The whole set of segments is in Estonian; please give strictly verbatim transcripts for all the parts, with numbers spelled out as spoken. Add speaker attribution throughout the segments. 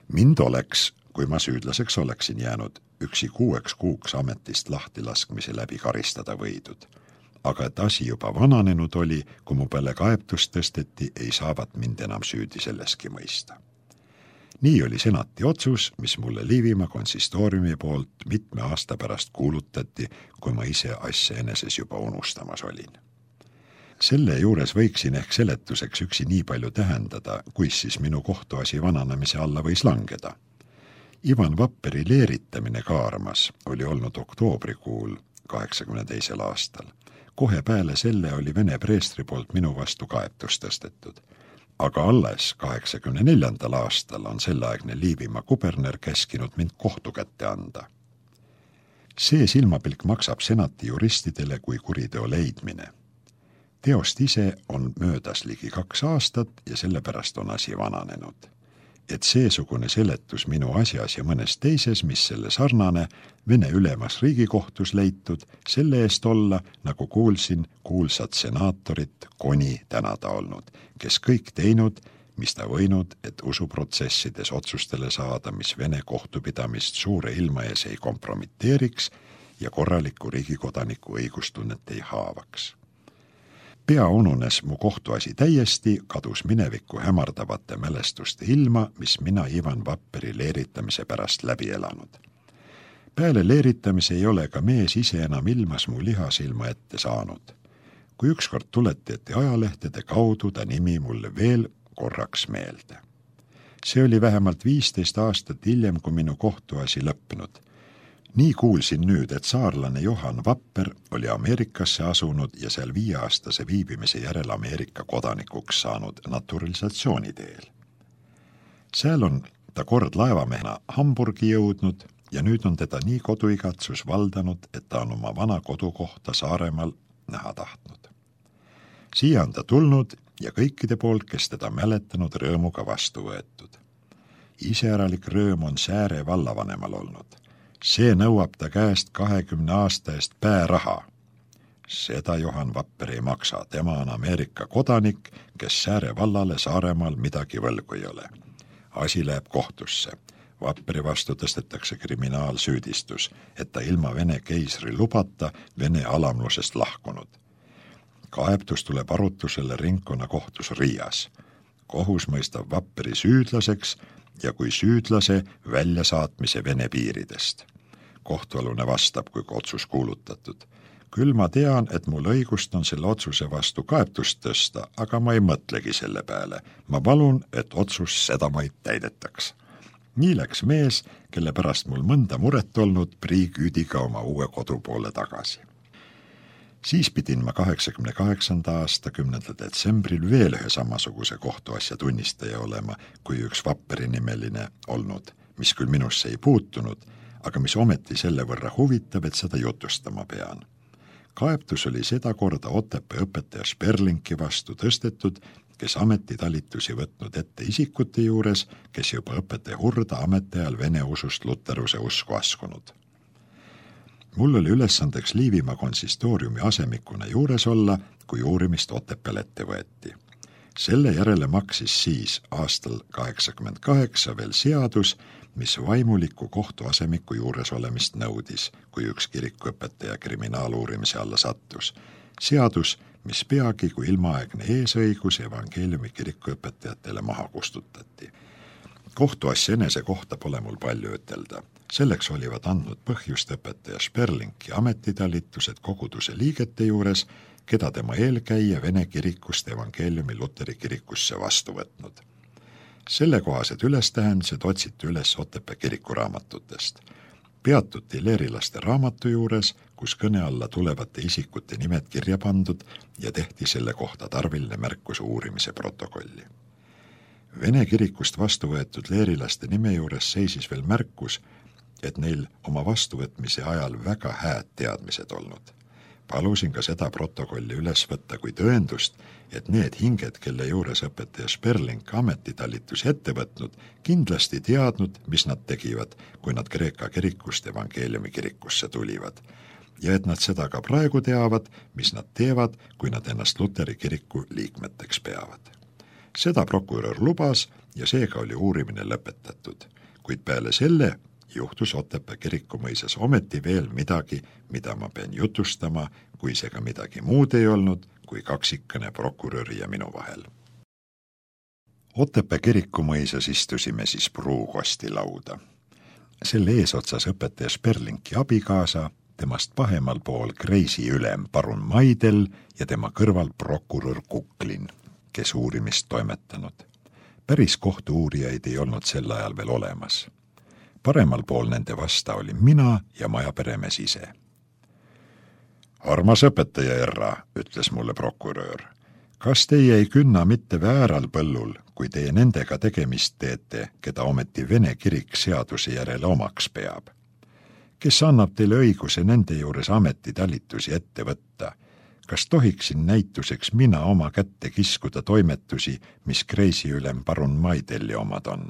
Speaker 1: Mind oleks, kui ma süüdlaseks oleksin jäänud, üksi kuueks kuuks ametist lahtilaskmise läbi karistada võidud. Aga et asi juba vananenud oli, kui mu peale kaebtust tõsteti, ei saavat mind enam süüdi selleski mõista. Nii oli senati otsus, mis mulle Liivimaa konsistooriumi poolt mitme aasta pärast kuulutati, kui ma ise asja eneses juba unustamas olin. Selle juures võiksin ehk seletuseks üksi nii palju tähendada, kuis siis minu kohtuasi vananemise alla võis langeda. Ivan Vapperi leeritamine Kaarmas oli olnud oktoobrikuul kaheksakümne teisel aastal. Kohe peale selle oli Vene preestri poolt minu vastu kaebtus tõstetud. Aga alles kaheksakümne neljandal aastal on selleaegne Liivimaa kuberner käskinud mind kohtu kätte anda. See silmapilk maksab senati juristidele kui kuriteo leidmine. Teost ise on möödas ligi kaks aastat ja sellepärast on asi vananenud. Et seesugune seletus minu asjas ja mõnes teises, mis selle sarnane, Vene ülemas riigikohtus leitud, selle eest olla, nagu kuulsin, kuulsad senaatorit Koni tänada olnud, kes kõik teinud, mis ta võinud, et usuprotsessides otsustele saada, mis Vene kohtupidamist suure ilma ees ei kompromiteeriks ja korraliku riigikodaniku õigustunnet ei haavaks. Pea ununes mu kohtuasi täiesti, kadus minevikku hämardavate mälestuste ilma, mis mina Ivan Vapperi leeritamise pärast läbi elanud. Peale leeritamise ei ole ka mees ise enam ilmas mu lihasilma ette saanud. Kui ükskord tuleti ette ajalehtede kaudu, ta nimi mulle veel korraks meelde. See oli vähemalt viisteist aastat hiljem, kui minu kohtuasi lõppenud. Nii kuulsin nüüd, et saarlane Johan Vapper oli Ameerikasse asunud ja seal viieaastase viibimise järel Ameerika kodanikuks saanud naturalisatsiooni teel. Seal on ta kord laevamehena Hamburgi jõudnud ja nüüd on teda nii koduigatsus valdanud, et ta on oma vana kodukohta Saaremaal näha tahtnud. Siia on ta tulnud ja kõikide poolt, kes teda mäletanud, rõõmuga vastu võetud. Iseäralik rõõm on Sääre vallavanemal olnud. See nõuab ta käest kahekümne aasta eest pääraha. Seda Johan Vapper ei maksa, tema on Ameerika kodanik, kes Sääre vallale Saaremaal midagi võlgu ei ole. Asi läheb kohtusse. Vapperi vastu tõstetakse kriminaalsüüdistus, et ta ilma Vene keisri lubata Vene alamlusest lahkunud. Kaebtus tuleb arutusele ringkonna kohtus Riias. Kohus mõistab Vapperi süüdlaseks ja kui süüdlase väljasaatmise Vene piiridest. Kohtualune vastab, kui otsus kuulutatud. Küll ma tean, et mul õigust on selle otsuse vastu kaebtust tõsta, aga ma ei mõtlegi selle peale. Ma palun, et otsus sedamaid täidetaks. Nii läks mees, kelle pärast mul mõnda muret olnud, priiküüdiga oma uue kodu poole tagasi. Siis pidin ma kaheksakümne kaheksanda aasta kümnendal detsembril veel ühe samasuguse kohtuasja tunnistaja olema, kui üks Vapperi nimeline olnud, mis küll minusse ei puutunud, aga mis ometi selle võrra huvitab, et seda jutustama pean. Kaebtus oli seda korda Otepää õpetaja Sperlinki vastu tõstetud, kes ametitalitusi võtnud ette isikute juures, kes juba õpetaja Hurda ametiajal Vene usust luteruse usku askunud. Mul oli ülesandeks Liivimaa konsistooriumi asemikuna juures olla, kui uurimist Otepääl ette võeti. Selle järele maksis siis aastal kaheksakümmend kaheksa veel seadus, mis vaimuliku kohtuasemiku juures olemist nõudis, kui üks kirikuõpetaja kriminaaluurimise alla sattus. Seadus, mis peagi kui ilmaaegne eesõigus evangeeliumi kirikuõpetajatele maha kustutati. Kohtuasja enese kohta pole mul palju ütelda. Selleks olivad andnud põhjust õpetaja Sperlink ja ametitalitused koguduse liigete juures, keda tema eelkäija Vene kirikust evangeeliumi Luteri kirikusse vastu võtnud. Sellekohased ülestähendused otsiti üles Otepää kirikuraamatutest. Peatuti leerilaste raamatu juures, kus kõne alla tulevate isikute nimed kirja pandud ja tehti selle kohta tarviline märkus uurimise protokolli. Vene kirikust vastu võetud leerilaste nime juures seisis veel märkus, et neil oma vastuvõtmise ajal väga hääd teadmised olnud. Palusin ka seda protokolli üles võtta kui tõendust, et need hinged, kelle juures õpetaja Sperlink ametitalitus ette võtnud, kindlasti teadnud, mis nad tegivad, kui nad Kreeka kirikust evangeeliumi kirikusse tulivad. Ja et nad seda ka praegu teavad, mis nad teevad, kui nad ennast Luteri kiriku liikmeteks peavad. Seda prokurör lubas ja seega oli uurimine lõpetatud, kuid peale selle juhtus Otepää Kirikumõisas ometi veel midagi, mida ma pean jutustama, kui see ka midagi muud ei olnud, kui kaksikene prokuröri ja minu vahel. Otepää Kirikumõisas istusime siis pruukosti lauda. Selle eesotsas õpetaja Sperlinki abikaasa, temast pahemal pool kreisi ülem parun Maidel ja tema kõrval prokurör Kuklin, kes uurimist toimetanud. Päris kohtu-uurijaid ei olnud sel ajal veel olemas. Paremal pool nende vasta oli mina ja majaperemees ise. Armas õpetaja Erra, ütles mulle prokuröör, kas teie ei künna mitte vääral põllul, kui teie nendega tegemist teete, keda ometi Vene kirik seaduse järele omaks peab? Kes annab teile õiguse nende juures ametitalitusi ette võtta? Kas tohiksin näituseks mina oma kätte kiskuda toimetusi, mis kreisiülem parun Maidelli omad on?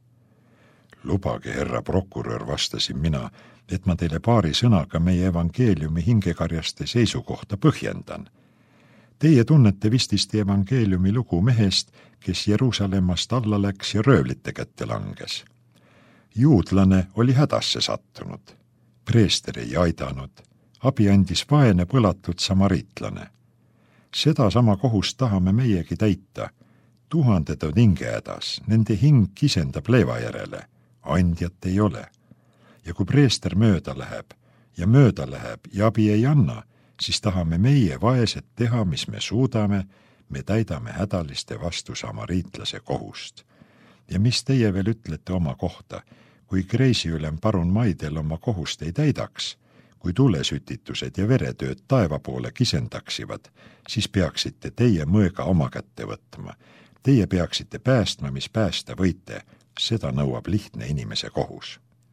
Speaker 1: Lubage, herra prokurör, vastasin mina, et ma teile paari sõnaga meie evangeeliumi hingekarjaste seisukohta põhjendan. Teie tunnete vististi evangeeliumi lugu mehest, kes Jeruusalemmast alla läks ja röövlite kätte langes. Juudlane oli hädasse sattunud. Preester ei aidanud. Abi andis vaene põlatud samariitlane. Seda sama kohust tahame meiegi täita. Tuhanded on hinge hädas, nende hing kisendab leiva järele. Andjat ei ole. Ja kui preester mööda läheb ja mööda läheb ja abi ei anna, siis tahame meie vaesed teha, mis me suudame, me täidame hädaliste vastu samariitlase kohust. Ja mis teie veel ütlete oma kohta, kui kreisiülem parun Maidel oma kohust ei täidaks, kui tulesütitused ja veretööd taeva poole kisendaksivad, siis peaksite teie mõõga oma kätte võtma. Teie peaksite päästma, mis päästa võite, seda nõuab lihtne inimese kohus.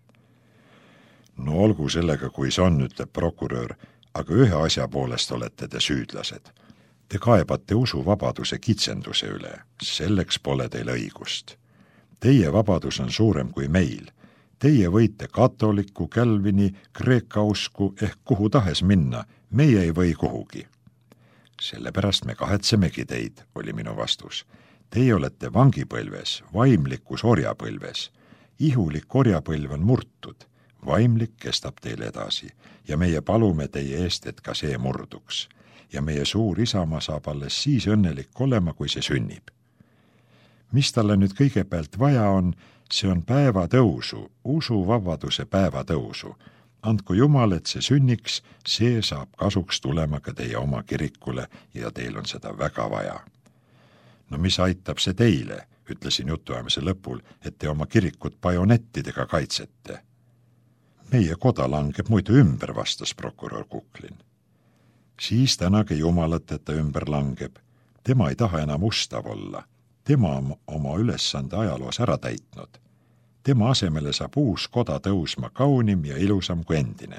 Speaker 1: No olgu sellega, kui see on, ütleb prokuröör, aga ühe asja poolest olete te süüdlased. Te kaebate usuvabaduse kitsenduse üle, selleks pole teil õigust. Teie vabadus on suurem kui meil. Teie võite katoliku, Calvini, kreeka usku ehk kuhu tahes minna, meie ei või kuhugi. Sellepärast me kahetsemegi teid, oli minu vastus. Teie olete vangipõlves, vaimlikus orjapõlves. Ihulik orjapõlv on murtud, vaimlik kestab teil edasi ja meie palume teie eest, et ka see murduks. Ja meie suur isamaa saab alles siis õnnelik olema, kui see sünnib. Mis talle nüüd kõigepealt vaja on, see on päevatõusu, usuvabaduse päevatõusu. Andku Jumal, et see sünniks, see saab kasuks tulema ka teie oma kirikule ja teil on seda väga vaja. No mis aitab see teile, ütlesin jutuajamise lõpul, et te oma kirikut bajonettidega kaitsete. Meie koda langeb muidu ümber, vastas prokurör Kuklin. Siis tänage Jumalat, et ta ümber langeb. Tema ei taha enam ustav olla. Tema on oma ülesande ajaloos ära täitnud. Tema asemele saab uus koda tõusma kaunim ja ilusam kui endine.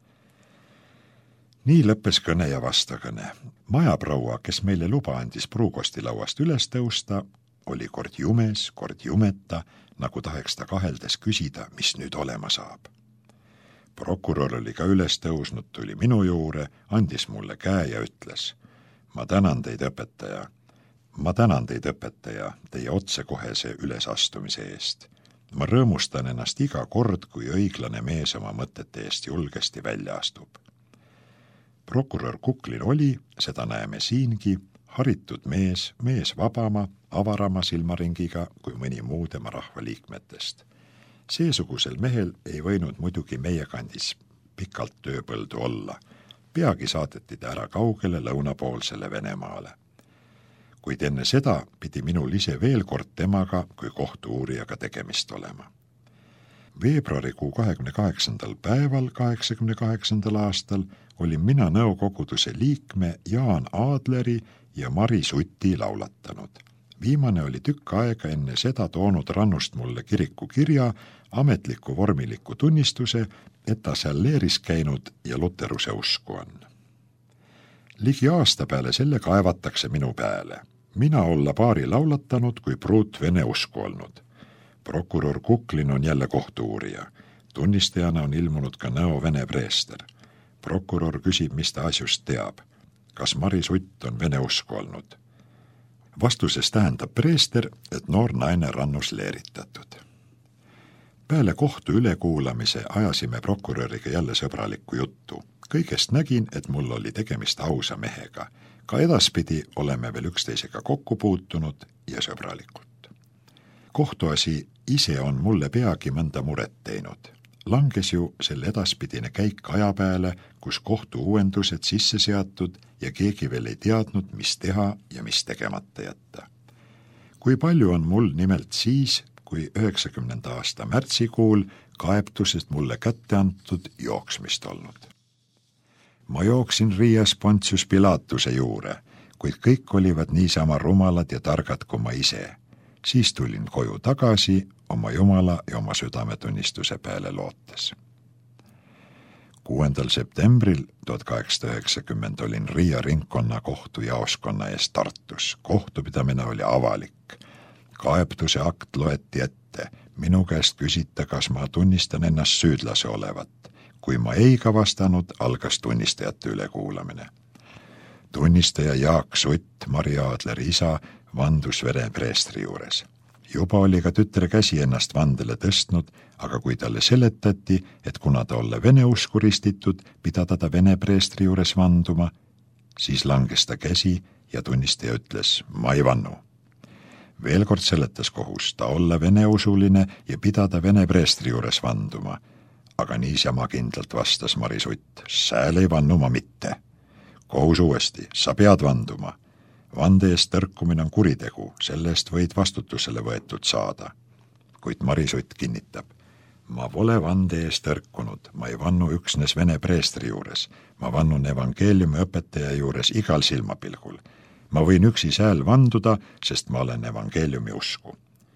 Speaker 1: Nii lõppes kõne ja vastakõne. Majaproua, kes meile luba andis pruukostilauast üles tõusta, oli kord jumes, kord jumeta, nagu tahaks ta kaheldes küsida, mis nüüd olema saab. Prokurör oli ka üles tõusnud, tuli minu juure, andis mulle käe ja ütles, ma tänan teid, õpetaja. Ma tänan teid, õpetaja, teie otsekohese ülesastumise eest. Ma rõõmustan ennast iga kord, kui õiglane mees oma mõtete eest julgesti välja astub. Prokurör Kuklin oli, seda näeme siingi, haritud mees, mees vabama, avarama silmaringiga kui mõni muu tema rahvaliikmetest. Seesugusel mehel ei võinud muidugi meie kandis pikalt tööpõldu olla. Peagi saadeti ta ära kaugele lõunapoolsele Venemaale. Kuid enne seda pidi minul ise veel kord temaga kui kohtu-uurijaga tegemist olema. Veebruarikuu kahekümne kaheksandal päeval kaheksakümne kaheksandal aastal olin mina nõukoguduse liikme Jaan Aadleri ja Mari Suti laulatanud. Viimane oli tükk aega enne seda toonud rannust mulle kiriku kirja, ametliku vormiliku tunnistuse, et ta seal leeris käinud ja luteruse usku on. Ligi aasta peale selle kaevatakse minu peale. Mina olla paari laulatanud kui pruut vene usku olnud. Prokurör Kuklin on jälle kohtu-uurija. Tunnistajana on ilmunud ka nõo vene preester. Prokurör küsib, mis ta asjust teab. Kas Mari Sutt on vene usku olnud? Vastuses tähendab preester, et noor naine rannus leeritatud. Peale kohtu ülekuulamise ajasime prokuröriga jälle sõbralikku juttu. Kõigest nägin, et mul oli tegemist ausa mehega. Ka edaspidi oleme veel üksteisega kokku puutunud ja sõbralikult. Kohtuasi ise on mulle peagi mõnda muret teinud. Langes ju selle edaspidine käik aja peale, kus kohtu uuendused sisse seatud ja keegi veel ei teadnud, mis teha ja mis tegemata jätta. Kui palju on mul nimelt siis, kui üheksakümnenda aasta märtsikuul kaebtusest mulle kätte antud jooksmist olnud. Ma jooksin Riias Pontius Pilatuse juure, kuid kõik olivad niisama rumalad ja targad kui ma ise. Siis tulin koju tagasi oma Jumala ja oma südametunnistuse peale lootes. kuuendal septembril tuhat kaheksasada üheksakümmend olin Riia ringkonna kohtu jaoskonna ees Tartus. Kohtupidamine oli avalik. Kaebtuse akt loeti ette. Minu käest küsita, kas ma tunnistan ennast süüdlase olevat. Kui ma ei ka vastanud, algas tunnistajate ülekuulamine. Tunnistaja Jaak Sutt, Mari Aadleri isa, vandus Vene preestri juures. Juba oli ka tütre käsi ennast vandele tõstnud, aga kui talle seletati, et kuna ta olla vene usku ristitud, pidada ta Vene preestri juures vanduma, siis langes ta käsi ja tunnistaja ütles, ma ei vannu. Veel kord seletas kohus, ta olla vene usuline ja pidada Vene preestri juures vanduma, aga niisama kindlalt vastas Mari Sutt, sääl ei vannu ma mitte. Kohus uuesti, sa pead vanduma. Vande eest tõrkumine on kuritegu, selle eest võid vastutusele võetud saada. Kuid Mari Sutt kinnitab, ma pole vande eest tõrkunud, ma ei vannu üksnes Vene preestri juures, ma vannun evangeeliumi õpetaja juures igal silmapilgul. Ma võin üksi sääl vanduda, sest ma olen evangeeliumi usku.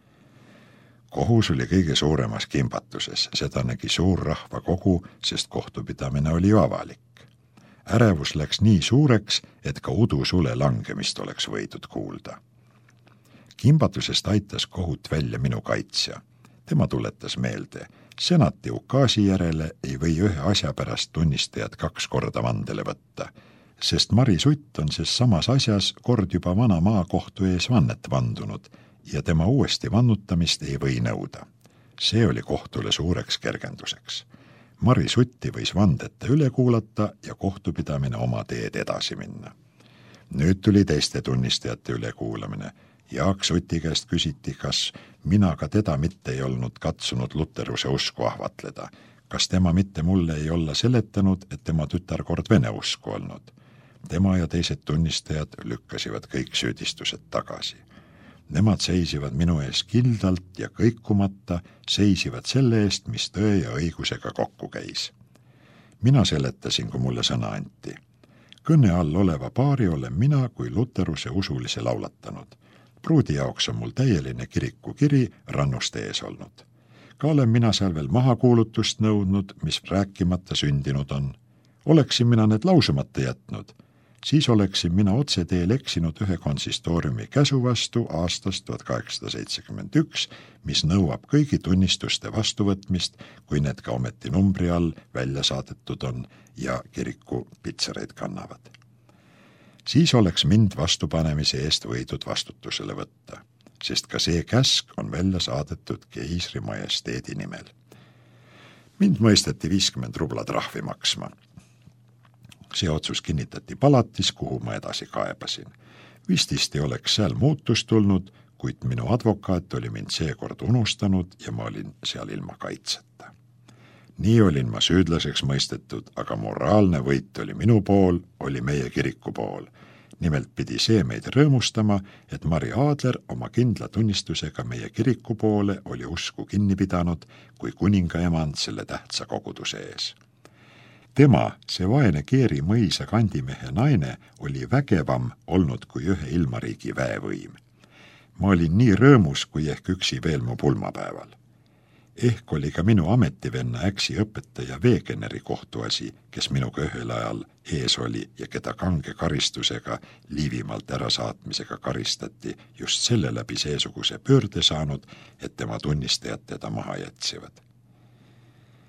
Speaker 1: Kohus oli kõige suuremas kimbatuses, seda nägi suur rahva kogu, sest kohtupidamine oli ju avalik. Ärevus läks nii suureks, et ka udusule langemist oleks võidud kuulda. Kimbatusest aitas kohut välja minu kaitsja. Tema tuletas meelde, senati ukaasi järele ei või ühe asja pärast tunnistajad kaks korda vandele võtta, sest Mari Sutt on ses samas asjas kord juba vana maakohtu ees vannet vandunud ja tema uuesti vannutamist ei või nõuda. See oli kohtule suureks kergenduseks. Mari Sutti võis vandete üle kuulata ja kohtupidamine oma teed edasi minna. Nüüd tuli teiste tunnistajate ülekuulamine. Jaak Suti käest küsiti, kas mina ka teda mitte ei olnud katsunud luteruse usku ahvatleda. Kas tema mitte mulle ei olla seletanud, et tema tütar kord vene usku olnud. Tema ja teised tunnistajad lükkasivad kõik süüdistused tagasi. Nemad seisivad minu ees kildalt ja kõikumata, seisivad selle eest, mis tõe ja õigusega kokku käis. Mina seletasin, kui mulle sõna anti. Kõne all oleva paari olen mina kui luteruse usulise laulatanud. Pruudi jaoks on mul täieline kiriku kiri rannust ees olnud. Ka olen mina seal veel mahakuulutust nõudnud, mis rääkimata sündinud on. Oleksin mina need lausumata jätnud, siis oleksin mina otse teel eksinud ühe konsistooriumi käsu vastu aastast tuhat kaheksasada seitsekümmend üks, mis nõuab kõigi tunnistuste vastuvõtmist, kui need ka ometi numbri all välja saadetud on ja kiriku pitsereid kannavad. Siis oleks mind vastupanemise eest võidud vastutusele võtta, sest ka see käsk on välja saadetud keisri majesteedi nimel. Mind mõisteti viiskümmend rubla trahvi maksma. See otsus kinnitati palatis, kuhu ma edasi kaebasin. Vististi oleks seal muutus tulnud, kuid minu advokaat oli mind seekord unustanud ja ma olin seal ilma kaitseta. Nii olin ma süüdlaseks mõistetud, aga moraalne võit oli minu pool, oli meie kiriku pool. Nimelt pidi see meid rõõmustama, et Mari Aadler oma kindla tunnistusega meie kiriku poole oli usku kinni pidanud kui kuninga emand selle tähtsa koguduse ees. Tema, see vaene Keeri mõisa kandimehe naine, oli vägevam olnud kui ühe ilmariigi väevõim. Ma olin nii rõõmus, kui ehk üksi veel mu pulmapäeval. Ehk oli ka minu ametivenna äksi õpetaja Veegeneri kohtuasi, kes minuga ühel ajal ees oli ja keda kange karistusega Liivimaalt ärasaatmisega karistati just selle läbi seesuguse pöörde saanud, et tema tunnistajad teda maha jätsivad.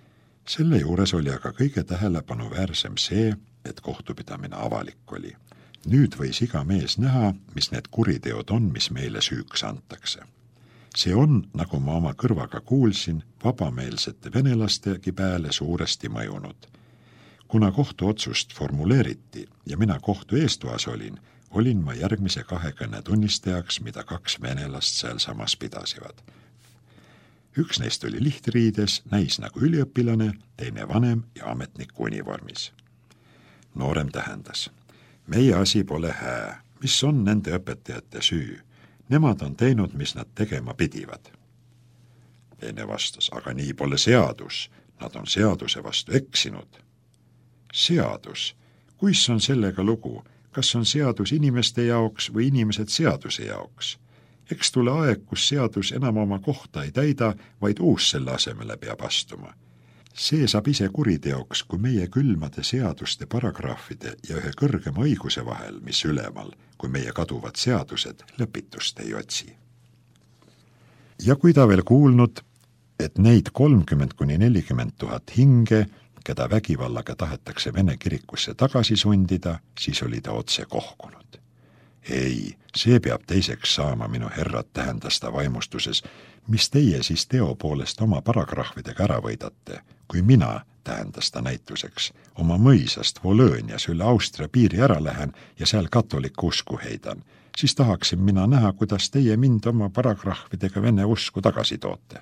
Speaker 1: Selle juures oli aga kõige tähelepanuväärsem see, et kohtupidamine avalik oli. Nüüd võis iga mees näha, mis need kuriteod on, mis meile süüks antakse. See on, nagu ma oma kõrvaga kuulsin, vabameelsete venelastegi peale suuresti mõjunud. Kuna kohtuotsust formuleeriti ja mina kohtu eestuas olin, olin ma järgmise kahe kõne tunnistajaks, mida kaks venelast seal samas pidasivad. Üks neist oli lihtriides, näis nagu üliõpilane, teine vanem ja ametniku univormis. Noorem tähendas: meie asi pole hää, mis on nende õpetajate süü. Nemad on teinud, mis nad tegema pidivad. Teine vastas: aga nii pole seadus, nad on seaduse vastu eksinud. Seadus, kuis on sellega lugu, kas on seadus inimeste jaoks või inimesed seaduse jaoks? Eks tule aeg, kus seadus enam oma kohta ei täida, vaid uus selle asemele peab astuma. See saab ise kuriteoks, kui meie külmade seaduste, paragraafide ja ühe kõrgema õiguse vahel, mis ülemal, kui meie kaduvad seadused, lõpitust ei otsi. Ja kui ta veel kuulnud, et neid kolmkümmend kuni nelikümmend tuhat hinge, keda vägivallaga tahetakse Vene kirikusse tagasi sundida, siis oli ta otse kohkunud. Ei, see peab teiseks saama, minu herrad, tähendas ta vaimustuses, mis teie siis teo poolest oma paragrahvidega ära võidate, kui mina, tähendas ta näituseks, oma mõisast Volöönias üle Austria piiri ära lähen ja seal katoliku usku heidan, siis tahaksin mina näha, kuidas teie mind oma paragrahvidega Vene usku tagasi toote.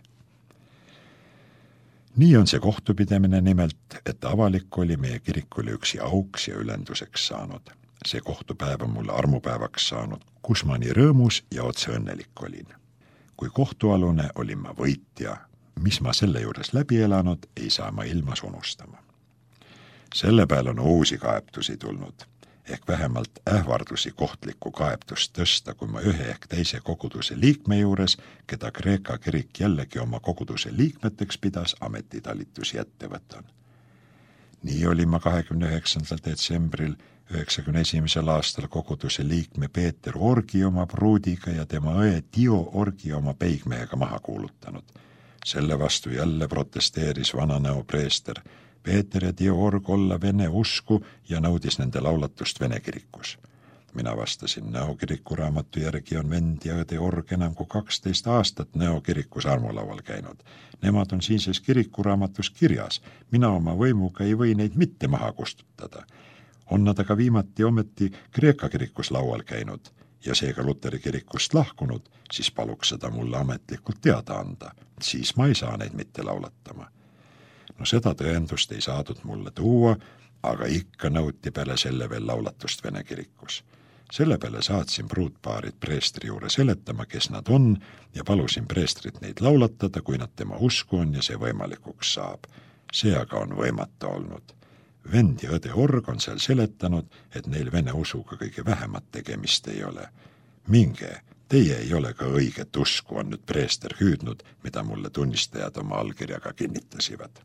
Speaker 1: Nii on see kohtupidemine nimelt, et avalik oli meie kirikule üksi auks ja ülenduseks saanud. See kohtupäev on mulle armupäevaks saanud, kus ma nii rõõmus ja otse õnnelik olin. Kui kohtualune olin ma võitja, mis ma selle juures läbi elanud, ei saa ma ilmas unustama. Selle peal on uusi kaebtusi tulnud, ehk vähemalt ähvardusi kohtlikku kaebtust tõsta, kui ma ühe ehk teise koguduse liikme juures, keda Kreeka kirik jällegi oma koguduse liikmeteks pidas, ametitalitusi ette võtan. Nii oli ma kahekümne üheksandal detsembril üheksakümne esimesel aastal koguduse liikme Peeter Orgi oma pruudiga ja tema õe Dio Orgi oma peigmehega maha kuulutanud. Selle vastu jälle protesteeris vananäo preester Peeter ja Dio Org olla vene usku ja nõudis nende laulatust Vene kirikus. Mina vastasin, Nõo kirikuraamatu järgi on vend ja õde Org enam kui kaksteist aastat Nõo kirikus armulaual käinud. Nemad on siinses kirikuraamatus kirjas. Mina oma võimuga ei või neid mitte maha kustutada. On nad aga viimati ometi Kreeka kirikus laual käinud ja seega Luteri kirikust lahkunud, siis paluks seda mulle ametlikult teada anda. Siis ma ei saa neid mitte laulatama. No seda tõendust ei saadud mulle tuua, aga ikka nõuti peale selle veel laulatust Vene kirikus. Selle peale saatsin pruutpaarid preestri juurde seletama, kes nad on, ja palusin preestrit neid laulatada, kui nad tema usku on ja see võimalikuks saab. See aga on võimatu olnud. Vend ja õde Org on seal seletanud, et neil Vene usuga kõige vähemat tegemist ei ole. Minge, teie ei ole ka õiget usku, on nüüd preester hüüdnud, mida mulle tunnistajad oma allkirjaga kinnitasivad.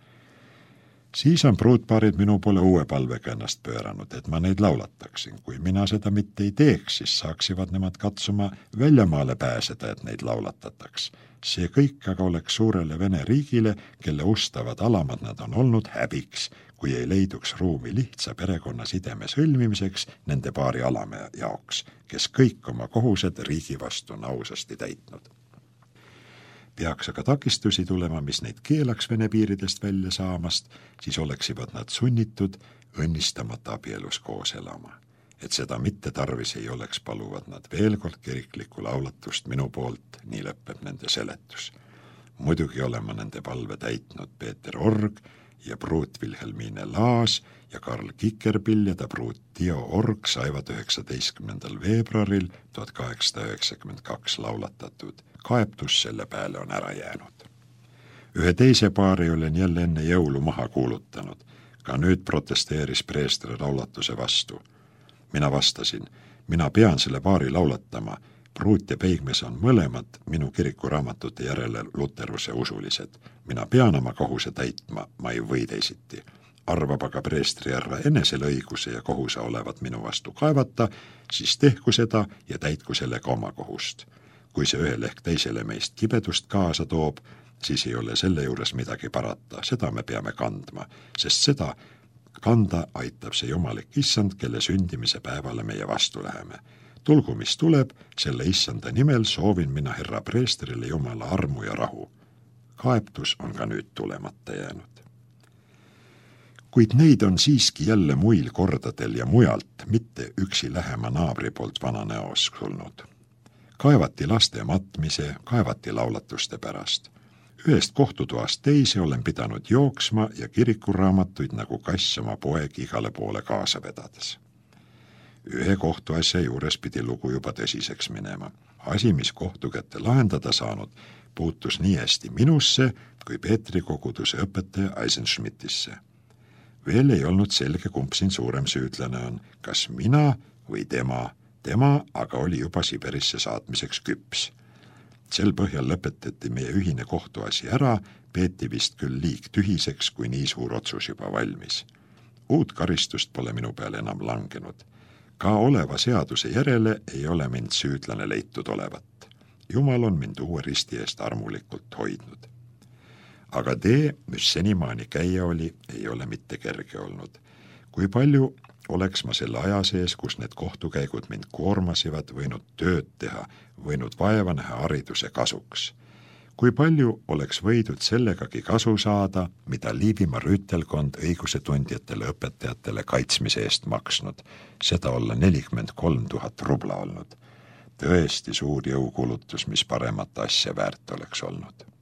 Speaker 1: Siis on pruutpaarid minu poole uue palvega ennast pööranud, et ma neid laulataksin. Kui mina seda mitte ei teeks, siis saaksivad nemad katsuma väljamaale pääseda, et neid laulatataks. See kõik aga oleks suurele Vene riigile, kelle ustavad alamad nad on olnud, häbiks, kui ei leiduks ruumi lihtsa perekonna sideme sõlmimiseks nende paari alame jaoks, kes kõik oma kohused riigi vastu on ausasti täitnud. Peaks aga takistusi tulema, mis neid keelaks Vene piiridest välja saamast, siis oleksivad nad sunnitud õnnistamata abielus koos elama. Et seda mitte tarvis ei oleks, paluvad nad veel kord kiriklikku laulatust minu poolt, nii lõpeb nende seletus. Muidugi olema nende palve täitnud Peeter Org ja pruut Vilhelmine Laas ja Karl Kikerpill ja ta pruut Dio Org saivad üheksateistkümnendal veebruaril tuhat kaheksasada üheksakümmend kaks laulatatud. Kaebtus selle peale on ära jäänud. Ühe teise paari olen jälle enne jõulu maha kuulutanud. Ka nüüd protesteeris preester laulatuse vastu. Mina vastasin, mina pean selle paari laulatama. Pruut ja peigmees on mõlemad minu kirikuraamatute järele luteruse usulised. Mina pean oma kohuse täitma, ma ei või teisiti. Arvab aga preestri järra enesele õiguse ja kohuse olevat minu vastu kaevata, siis tehku seda ja täitku sellega oma kohust. Kui see ühel ehk teisele meist kibedust kaasa toob, siis ei ole selle juures midagi parata, seda me peame kandma, sest seda kanda aitab see jumalik issand, kelle sündimise päevale meie vastu läheme. Tulgu, mis tuleb, selle issanda nimel soovin mina herra preestrile jumala armu ja rahu. Kaebtus on ka nüüd tulemata jäänud. Kuid neid on siiski jälle muil kordadel ja mujalt, mitte üksi lähema naabri poolt vananäos tulnud. Kaevati laste matmise, kaevati laulatuste pärast. Ühest kohtutoast teise olen pidanud jooksma ja kirikuraamatuid nagu kass oma poeg igale poole kaasa vedades. Ühe kohtuasja juures pidi lugu juba tõsiseks minema. Asi, mis kohtu kätte lahendada saanud, puutus nii hästi minusse kui Peetri koguduse õpetaja Eisenschmidtisse. Veel ei olnud selge, kumb siin suurem süüdlane on, kas mina või tema. Tema aga oli juba Siberisse saatmiseks küps. Sel põhjal lõpetati meie ühine kohtuasi ära, peeti vist küll liig tühiseks, kui nii suur otsus juba valmis. Uut karistust pole minu peale enam langenud. Ka oleva seaduse järele ei ole mind süüdlane leitud olevat. Jumal on mind uue risti eest armulikult hoidnud. Aga tee, mis senimaani käia oli, ei ole mitte kerge olnud. Kui palju oleks ma selle aja sees, kus need kohtukäigud mind koormasivad, võinud tööd teha, võinud vaeva näha hariduse kasuks. Kui palju oleks võidud sellegagi kasu saada, mida Liivimaa rüütelkond õigusetundjatele õpetajatele kaitsmise eest maksnud, seda olla nelikümmend kolm tuhat rubla olnud. Tõesti suur jõukulutus, mis paremat asja väärt oleks olnud.